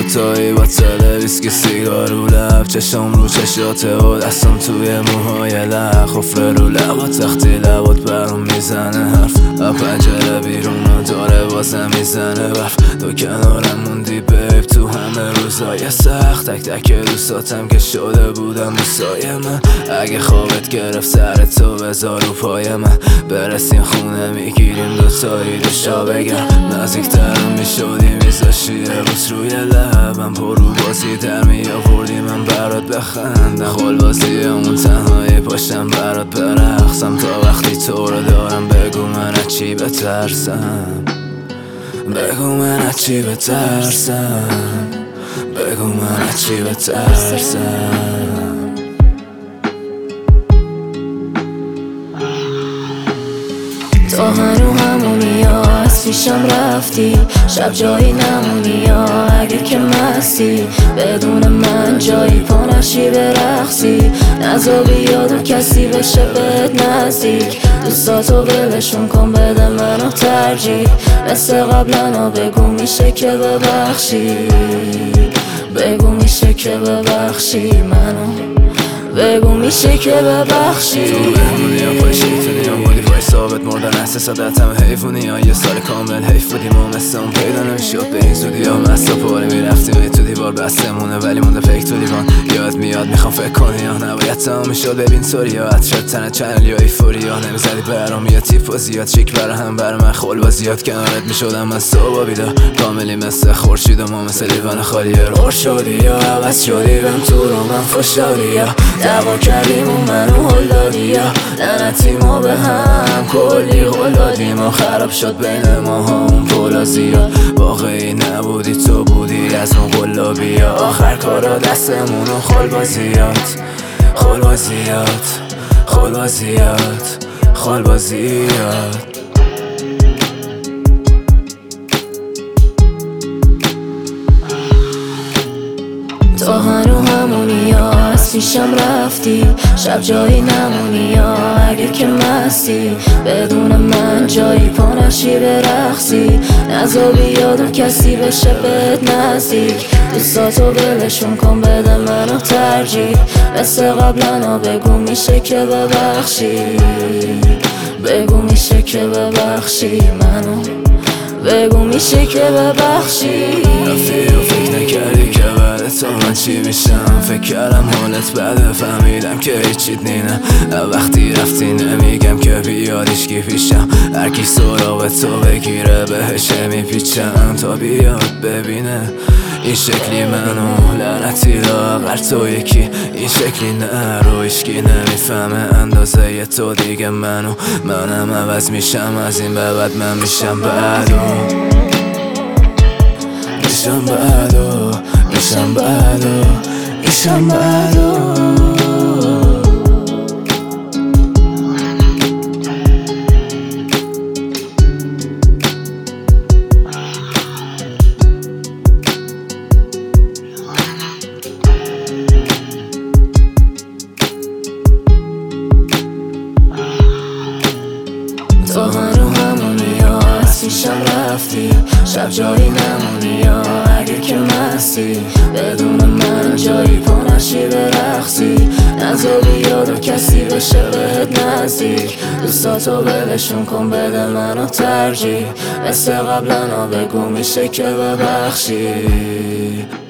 دوتایی با ویسکی سیگار رو لب، چشم رو چشاته و دستم توی موهای لب، خفره رو لبات وقتی لبات برام میزنه حرف، پنجره بیرون داره بازم میزنه برف. تو کنارم موندی بیب تو همه روزای سخت، تک تک روزاتم که شده بودم روزای من. اگه خوابت گرفت سر تو بذار رو پای من، برسیم خونه میگیریم دوتایی دوشا بگم، نزدیکترم میشدی میذاشی بوس روی لبم، پر رو بازی در میآوردی من برات بخندم، خول بازی اون تنهایی پاشم برات برقصم، تا وقتی تو رو دارم بگو من از چی بترسم، بگو من از چی بترسم، بگو من از چی بترسم. تو هنو همونی یا از پیشم رفتی، شب جایی نمونی یا اگه که مستی، بدون من جایی پا نشی برقصی، نزا بیاد و کسی بشه بهت نزدیک، دوستاتو ولشون کن بده منو ترجیح، مثل قبلنا بگو میشه که ببخشی، بگو میشه که ببخشی منو، بگو میشه که ببخشی. تو بهمونی یا پای شیطونی یا بودی پای ثابت مردن احساسات همه حیفونی یا یه سال کامل حیف بودیم و مثل اون پیدا نمیشد به این زودی یا مستا پاره میرفتیم تو دیوار بستمونه ولی مونده پیک تو لیوان، یاد میاد میخوام فکر کنی یا نباید تمام میشد ببین طوری یا شد تنه چنل یا ایفوری یا نمیزدی برام یا تیپ و زیاد چیک برا هم برا من خول با زیاد کنارت میشدم من صبح بیدار کاملی مثل خورشید و ما مثل لیوان خالی رور شدی یا عوض شدی بهم تو رو من فشاری یا دعوا کردیم و منو هل دادی یا لعنتیم و به هم کلی هل دادیم و خراب شد بین ما ها اون پولازی یا واقعی نبودی تو بودی از اون قلابی یا آخر کارا دستمون و خل بازیات خل بازیات خل بازیات خل بازیات. تو هنو همونی یا از پیشم رفتی، شب جایی نمونی یا اگه که مستی، بدون من جایی پا نشی برقصی، نزا بیاد و کسی بشه بهت نزدیک، دوستاتو ولشون کن بده منو ترجیح، مثل قبلنا بگو میشه که ببخشی، بگو میشه که ببخشی منو، بگو میشه که ببخشی. رفتی و فکر نکردی که بعد تو من چی میشم، فکر کردم حالت بده فهمیدم که هیچیت نینه، وقتی رفتی نمیگم که بیاد هیچکی پیشم، هرکی سراغ تو بگیره بهش میپیچم تا بیاد ببینه این شکلی منو لعنتی لاغر تو یکی این شکلی نه رو هیچکی نمیفهمه اندازه تو دیگه منم عوض میشم از این به بعد من میشم بعدو میشم بعدو میشم بعدو میشم بعدو. تو هنو همونی یا از پیشم رفتی، شب جایی نمونی یا اگه که مستی، بدون من جایی پا نشی برقصی، نزا بیاد و کسی بشه بهت نزدیک، دوستاتو ولشون کن بده منو ترجیح، مثل قبلنا بگو میشه که ببخشی.